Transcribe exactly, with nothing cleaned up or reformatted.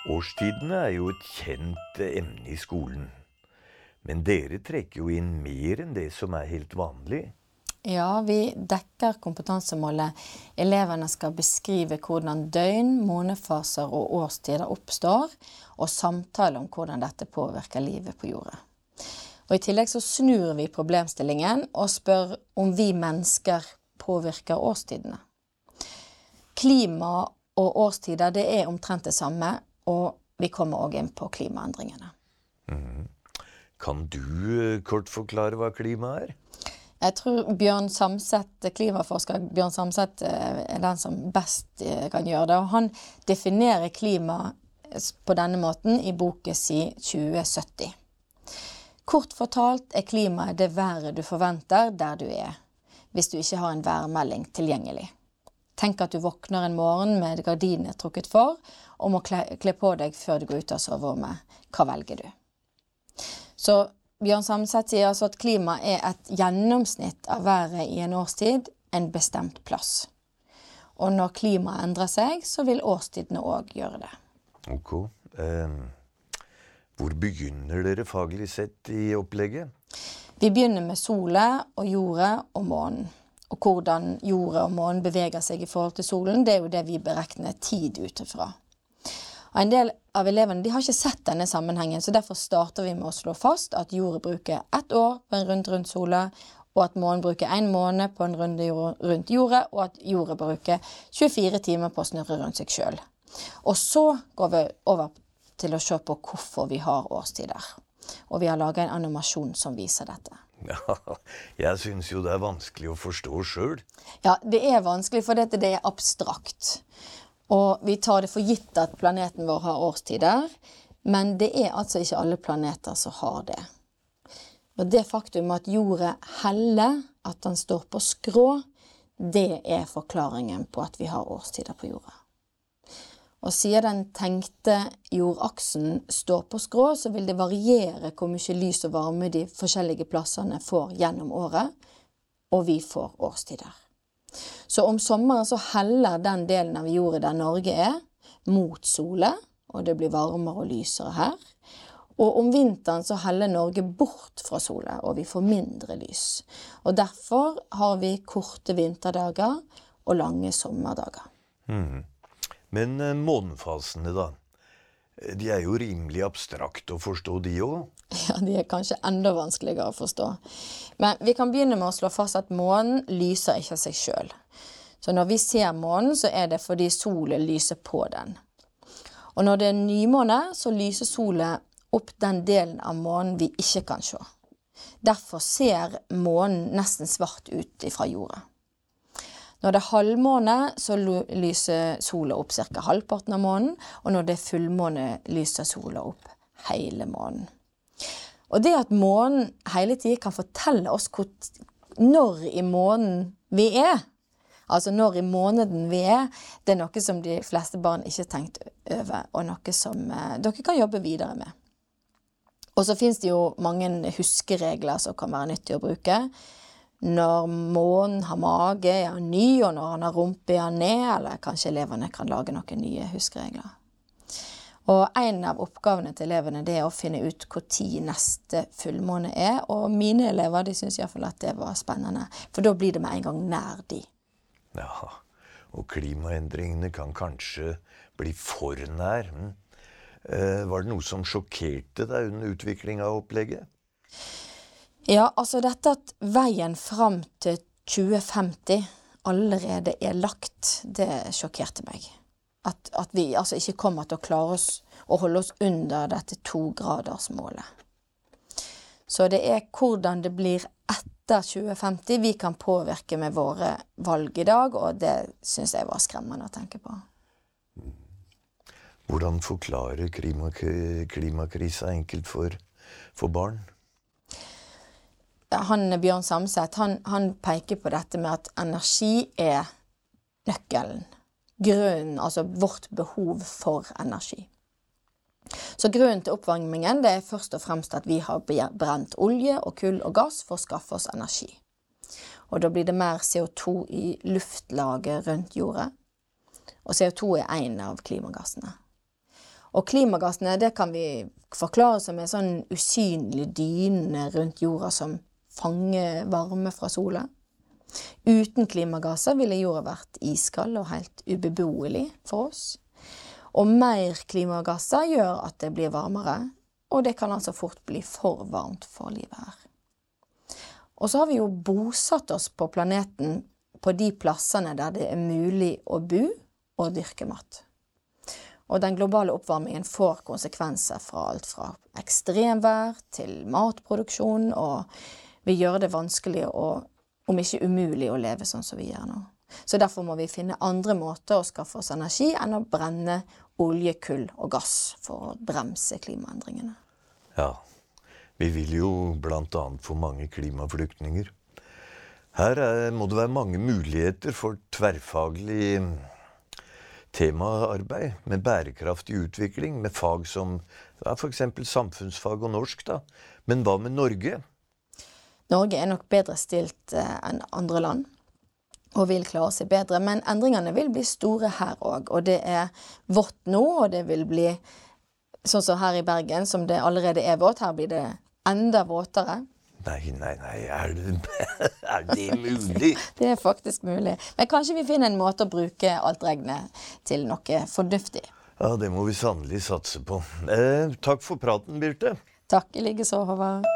Årstidene er jo et kjent emne i skolen. Men dere trekker jo inn mer enn det som er helt vanlig. Ja, vi dekker kompetansemålet. Elevene skal beskrive hvordan døgn, månefaser og årstider oppstår, og samtale om hvordan dette påvirker livet på jorda. Og i tillegg så snur vi problemstillingen og spør om vi mennesker påvirker årstidene. Klima og årstider, det er omtrent det samme, og vi kommer også inn på klimaendringene. Mhm. Kan du kort forklare hva klima er? Jeg tror Bjørn Samset, klimaforsker Bjørn Samset er den som best kan gjøre det, og han definerer klima på denne måten i boken sin tjue sytti. Kort fortalt er klimaet det været du forventer der du er, hvis du ikke har en værmelding tilgjengelig. Tenk at du våkner en morgen med gardinene trukket for, og må kle, kle på deg før du går ut av soverommet. Hva velger du? Så Bjørn Samset sier altså at klima er et gjennomsnitt av været i en årstid, en bestemt plass. Og når klimaet endrer seg, så vil årstidene også gjøre det. Ok. Eh, hvor begynner dere faglig sett i opplegget? Vi begynner med solen og jorda og månen. Og hvordan jorda og månen beveger seg i forhold til solen, det er jo det vi beregner tid utifra. Og en del av elevene de har ikke sett denne sammenhengen, så derfor starter vi med å slå fast at jorda bruker ett år på en rundt rundt solen, og at månen bruker en måned på en runde rundt jorda, og at jorda bruker tjuefire timer på å snurre rundt seg selv. Og så går vi over til å se på hvorfor vi har årstider. Og vi har laget en animasjon som viser dette. Ja, jeg synes jo det er vanskelig å forstå selv. Ja, det er vanskelig, for dette det er abstrakt. Og vi tar det for gitt at planeten vår har årstider, men det er altså ikke alle planeter som har det. Og det faktum at jorda heller, at den står på skrå, det er forklaringen på at vi har årstider på jorda. Og siden den tenkte jordaksen står på skrå, så vil det variere hvor mye lys og varme de forskjellige plassene får gjennom året, og vi får årstider. Så om sommeren så heller den delen av jorda der Norge er mot solen, og det blir varmere og lysere her. Og om vinteren så heller Norge bort fra solen, og vi får mindre lys. Og derfor har vi korte vinterdager og lange sommerdager. Mhm. Men eh, månefasene da, de er jo rimelig abstrakt å forstå de også. Ja, de er kanskje enda vanskeligere å forstå. Men vi kan begynne med å slå fast at månen lyser ikke av seg selv. Så når vi ser månen, så er det fordi solen lyser på den. Og når det er nymåne, så lyser solen opp den delen av månen vi ikke kan se. Derfor ser månen nesten svart ut fra jorda. Når det er halvmåne, så lyser solen opp cirka halvparten av månen, og når det er fullmåne, lyser solen opp hele månen. Og det at månen hele tiden kan fortelle oss hvor, når i månen vi er, altså når i måneden vi er, det er noe som de fleste barn ikke har tenkt over, og noe som eh, dere kan jobbe videre med. Og så finnes det jo mange huskeregler som kan være nyttige å bruke. Når månen har mage, er han ny, og når han har rumpe, er han ned, eller kanskje elevene kan lage noen nye huskeregler. Og en av oppgavene til elevene det er å finne ut hvor tid neste fullmåne er, og mine elever de synes i hvert fall at det var spennende, for da blir det med en gang nær de. Ja, og klimaendringene kan kanskje bli for nær. Hm? Eh, var det noe som sjokkerte deg under utvikling av opplegget? Ja, altså dette at veien fram til tjue femti allerede er lagt, det sjokkerte meg. At, at vi altså ikke kommer til å klare oss å holde oss under dette to-gradersmålet. Så det er hvordan det blir etter tjue femti vi kan påvirke med våre valg i dag, og det synes jeg var skremmende å tenke på. Hvordan forklarer klimak klimakrisa enkelt for, for barn? Han, Bjørn Samset, han, han peker på dette med at energi er nøkkelen. Grunnen, altså vårt behov for energi. Så grunnen til oppvarmingen det er først og fremst at vi har brent olje og kull og gass for å skaffe oss energi. Og da blir det mer C O to i luftlaget rundt jorda. Og C O to er en av klimagassene. Og klimagassene, det kan vi forklare som en sånn usynlig dyne rundt jorda som fanger varme fra sola. Uten klimagasser ville jorda vært iskald og helt ubeboelig for oss. Og mer klimagasser gjør at det blir varmere, og det kan altså fort bli for varmt for livet her. Og så har vi jo bosatt oss på planeten på de plassene der det er mulig å bo og dyrke mat. Og den globale oppvarmingen får konsekvenser fra alt fra ekstremvær til matproduksjon, og vi gjør det vanskelig og om ikke umulig å leve sånn som vi gjør nå. Så derfor må vi finne andre måter å skaffe oss energi enn å brenne olje, kull og gass for å bremse klimaendringene. Ja, vi vil jo blant annet få mange klimaflyktninger. Her er, må det være mange muligheter for tverrfaglig temaarbeid med bærekraftig utvikling, med fag som ja, for eksempel samfunnsfag og norsk da. Men hva med Norge? Norge er nok bedre stilt eh, enn andre land, og vil klare seg bedre, men endringene vil bli store her også, og det er vått nå, og det vil bli sånn som her i Bergen, som det allerede er vått, her blir det enda våtere. Nei, nei, nei, er det, er det mulig? Det er faktisk mulig, men kanskje vi finner en måte å bruke alt regnet til noe fornuftig. Ja, det må vi sannelig satse på. Eh, takk for praten, Birte. Takk, i like så, Håvard.